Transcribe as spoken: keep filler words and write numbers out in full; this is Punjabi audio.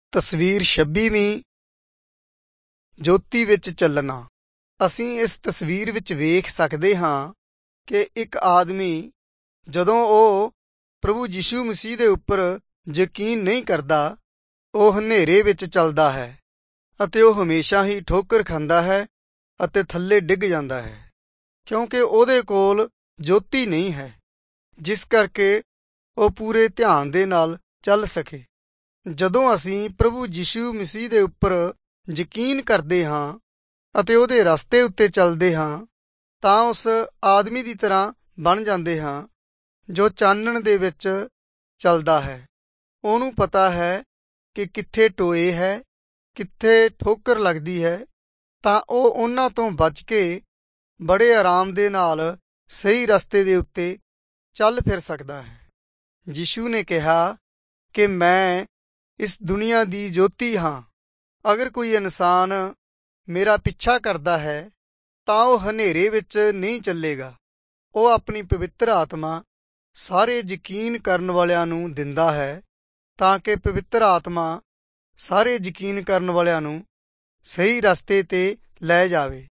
ਤਸਵੀਰ ਛੱਬੀਵੀਂ ਜੋਤੀ ਵਿੱਚ ਚੱਲਣਾ। ਅਸੀਂ ਇਸ ਤਸਵੀਰ ਵਿੱਚ ਵੇਖ ਸਕਦੇ ਹਾਂ ਕਿ ਇੱਕ ਆਦਮੀ ਜਦੋਂ ਉਹ ਪ੍ਰਭੂ ਯਿਸੂ ਮਸੀਹ ਦੇ ਉੱਪਰ ਯਕੀਨ ਨਹੀਂ ਕਰਦਾ, ਉਹ ਹਨੇਰੇ ਵਿੱਚ ਚੱਲਦਾ ਹੈ ਅਤੇ ਉਹ ਹਮੇਸ਼ਾ ਹੀ ਠੋਕਰ ਖਾਂਦਾ ਹੈ ਅਤੇ ਥੱਲੇ ਡਿੱਗ ਜਾਂਦਾ ਹੈ, ਕਿਉਂਕਿ ਉਹਦੇ ਕੋਲ ਜੋਤੀ ਨਹੀਂ ਹੈ, ਜਿਸ ਕਰਕੇ ਉਹ ਪੂਰੇ ਧਿਆਨ ਦੇ ਨਾਲ ਚੱਲ ਸਕੇ। ਜਦੋਂ ਅਸੀਂ ਪ੍ਰਭੂ ਯਿਸੂ ਮਸੀਹ ਦੇ ਉੱਪਰ ਯਕੀਨ ਕਰਦੇ ਹਾਂ ਅਤੇ ਉਹਦੇ ਰਸਤੇ ਉੱਤੇ ਚੱਲਦੇ ਹਾਂ ਤਾਂ ਉਸ ਆਦਮੀ ਦੀ ਤਰ੍ਹਾਂ ਬਣ ਜਾਂਦੇ ਹਾਂ ਜੋ ਚਾਨਣ ਦੇ ਵਿੱਚ ਚੱਲਦਾ ਹੈ। ਉਹਨੂੰ ਪਤਾ ਹੈ ਕਿ ਕਿੱਥੇ ਟੋਏ ਹੈ, ਕਿੱਥੇ ਠੋਕਰ ਲੱਗਦੀ ਹੈ, ਤਾਂ ਉਹ ਉਹਨਾਂ ਤੋਂ ਬਚ ਕੇ ਬੜੇ ਆਰਾਮ ਦੇ ਨਾਲ ਸਹੀ ਰਸਤੇ ਦੇ ਉੱਤੇ ਚੱਲ ਫਿਰ ਸਕਦਾ ਹੈ। ਯਿਸੂ ਨੇ ਕਿਹਾ ਕਿ ਮੈਂ ਇਸ ਦੁਨੀਆ ਦੀ ਜੋਤੀ ਹਾਂ। ਅਗਰ ਕੋਈ ਇਨਸਾਨ ਮੇਰਾ ਪਿੱਛਾ ਕਰਦਾ ਹੈ ਤਾਂ ਉਹ ਹਨੇਰੇ ਵਿੱਚ ਨਹੀਂ ਚੱਲੇਗਾ। ਉਹ ਆਪਣੀ ਪਵਿੱਤਰ ਆਤਮਾ ਸਾਰੇ ਯਕੀਨ ਕਰਨ ਵਾਲਿਆਂ ਨੂੰ ਦਿੰਦਾ ਹੈ ਤਾਂ ਕਿ ਪਵਿੱਤਰ ਆਤਮਾ ਸਾਰੇ ਯਕੀਨ ਕਰਨ ਵਾਲਿਆਂ ਨੂੰ ਸਹੀ ਰਸਤੇ ਤੇ ਲੈ ਜਾਵੇ।